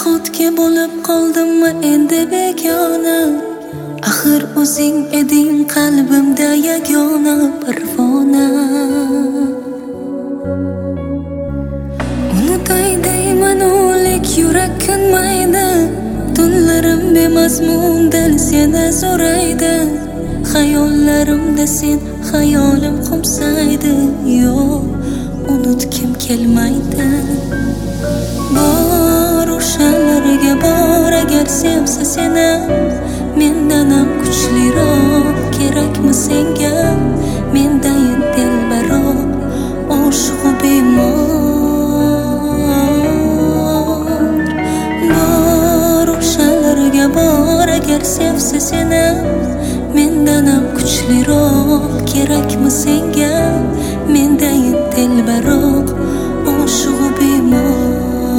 nahotki bo'lib qoldimmi endi begona? Axir o'zing eding qalbimda yagona parvona. Unutay deyman o'lik yurak kunmaydi, tunlarim bemazmun dil seni so'raydi. Xayollarimda sen, xayolim qumsaydi. Yo'q, unutgim kelmaydi. Bor o'shalarga bor, agar sevsa seni mendan ham kuchliroq. Kerakmi senga mendayin dilbaroq, oshiqu bemor. Bor o'shalarga bor, agar sevsa seni mendan ham kuchliroq. Kerakmi senga mendayin dilbaroq, oshiqu bemor.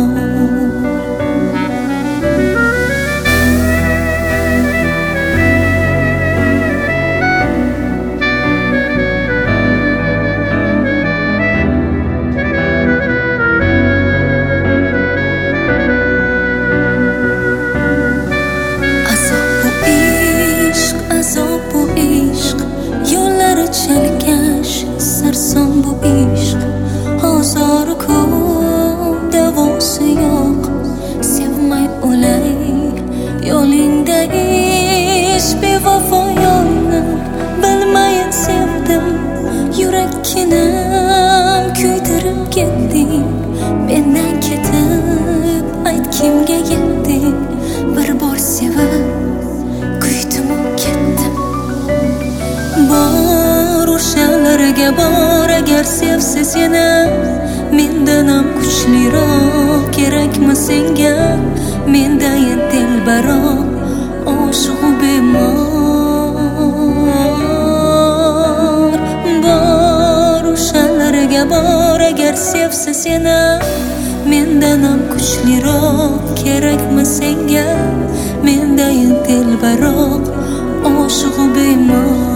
Chalkash sarson bu ishq, ozor ko'p davosi yo'q. Sevmay o'lay yo'lingda ish, bevafo yo'lni bilmayin sevdim. Yurakkinam kuydirib ketding, mendan ketib ayt kimga yetding. Bir bor sevib kuydim ketdim. Bor o'shalarga bor, agar sevsa seni mendan ham kuchliroq. Kerakmi senga mendayin dilbaroq, oshiqu bemor. Bor o'shalarga bor, agar sevsa seni mendan ham kuchliroq. Kerakmi senga mendayin dilbaroq, oshiqu bemor.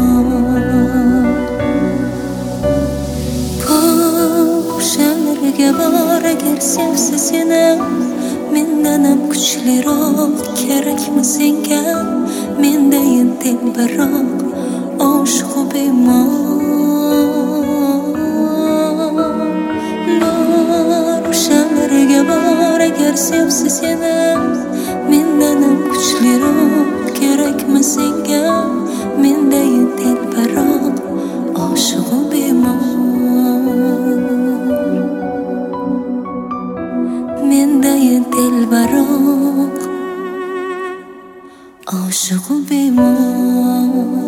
Bor, agar sevsa seni mendan ham kuchliroq. Kerakmi senga mendayin dilbaroq, oshiqu bemor. Bor o'shalarga bor, agar sevsa seni mendan ham kuchliroq. Kerakmi senga mendayin dilbaroq, oshiqu bemor. Mendayin dilbaroq, oshiqu bemor.